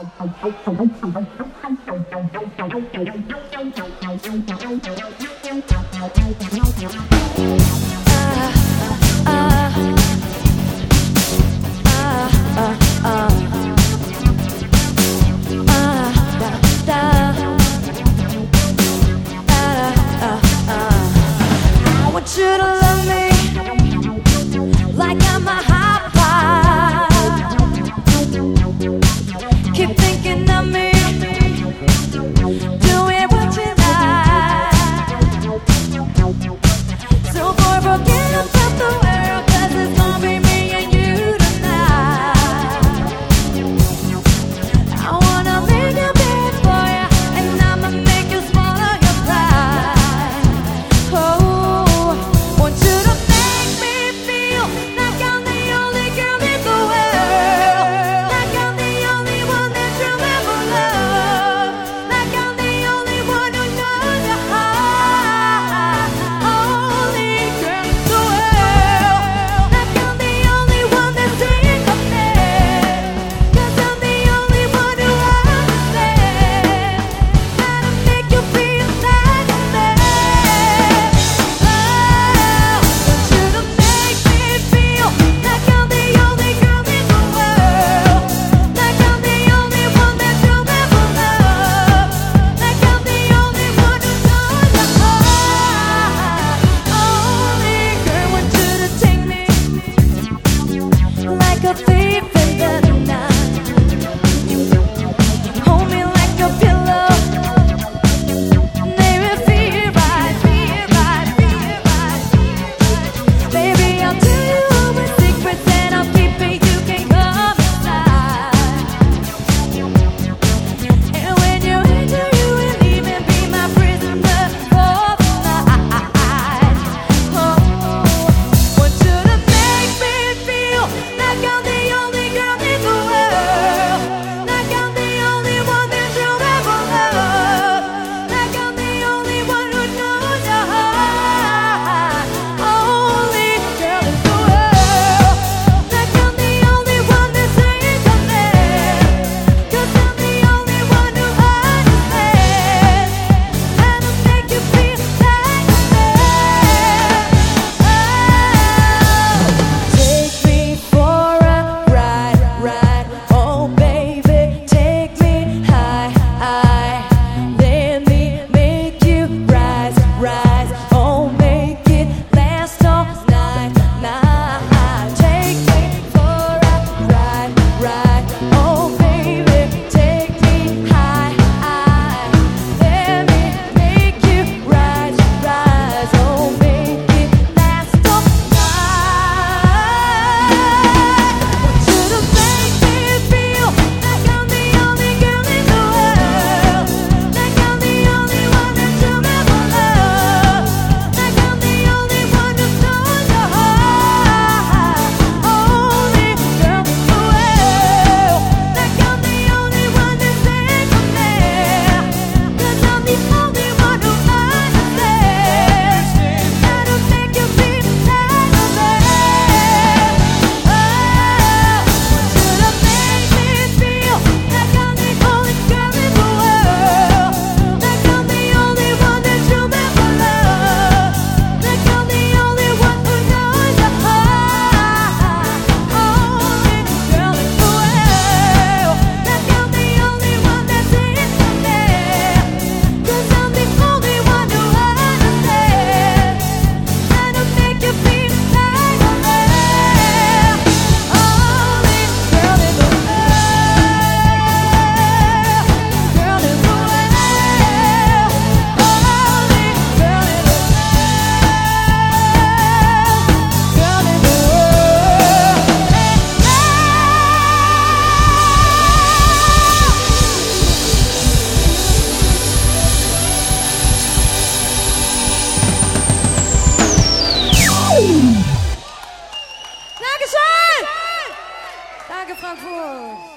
want you to love me like I'm a hot pot. Keep thinking of me, doing what you like. So boy, forget about the world, 'cause it's gonna be me and you tonight. I wanna make a bed for you, and I'ma make you swallow your pride. Oh, want you to make me feel like I'm the only girl in the world, like I'm the only one that you'll ever love, like I'm the only one who knows your heart, only girl in the world, like I'm the only one that thinks of me, 'cause I'm the only one who understands how to make you feel like a man. Want you to make me feel like I'm the only girl in the world, like I'm the only one that you'll ever love, like I'm the only one who knows your heart, only girl. Want you to take me like a thief in the night, hold me like a pillow, make me feel right, feel right, feel right. Baby, I'll tell you all my secrets and I'll keep it. You can come inside. And when you're enter, you will even be my prisoner for the night. Oh, want you to make me feel like I'm the only girl in the world, like I'm the only one that you'll ever love, like I'm the only one who knows your heart, only girl in the world, like I'm the only one that thinks of me, 'cause I'm the only one who understands how to make you feel like a man. Take me for a ride, ride, oh baby, take me high, high. Let me make you rise, rise, oh make it last all night, night. Take me for a ride, ride, oh baby, take me high, high. Let me make you rise, rise, oh make it last all night. Want you to make me feel like I'm the only girl in the world, like I'm the only one that you'll ever love, like I'm the only one who knows your heart, only girl in the world, like I'm the only one that thinks of me, 'cause I'm the only one who understands how to make you feel like a man. Want you to make me feel like I'm the only girl in the world, like I'm the only one that you'll ever love, like I'm the only one who knows your heart, only girl in the world, like I'm the only one that thinks of me, 'cause I'm the only one who understands how to make you feel like a man, only girl in the world, girl in the world, only girl in the world, girl in the world. Dankeschön! Danke, Frankfurt.